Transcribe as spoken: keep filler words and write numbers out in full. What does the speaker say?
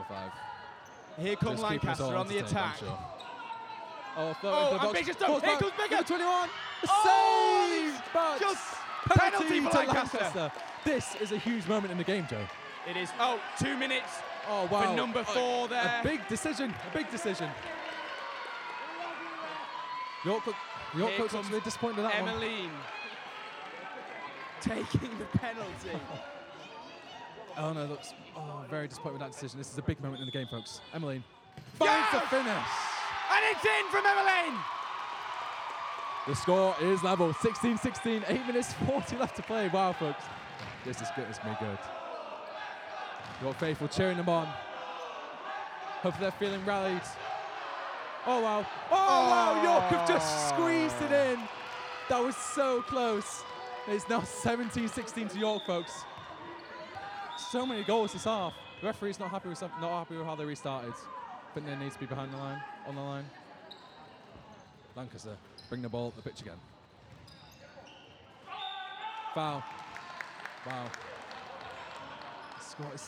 five. Here comes Just keep us all Lancaster on the entertained, I'm attack. sure. Oh, Oh, ambitious stuff. Here comes Biggar. twenty-one. Oh, Save, but just penalty, penalty for to Lancaster. Lancaster. This is a huge moment in the game, Joe. It is. Oh, two minutes Oh, wow. for number four a, there. A big decision. A big decision. York, York Here looks comes really disappointed with that one. Emmeline taking the penalty. Oh no, looks oh, very disappointed with that decision. This is a big moment in the game, folks. Emmeline finds Yes! the finish. And it's in from Emmeline. The score is level, sixteen sixteen, eight minutes forty left to play. Wow, folks. This is good, it's going to be good. York faithful cheering them on. Hopefully they're feeling rallied. Oh, wow. Oh, oh, wow, York have just squeezed it in. That was so close. It's now seventeen sixteen to York, folks. So many goals this half. The referee's not happy with something, not happy with how they restarted. I think they need to be behind the line, on the line. Lancaster, bring the ball up the pitch again. Foul. Wow. The score is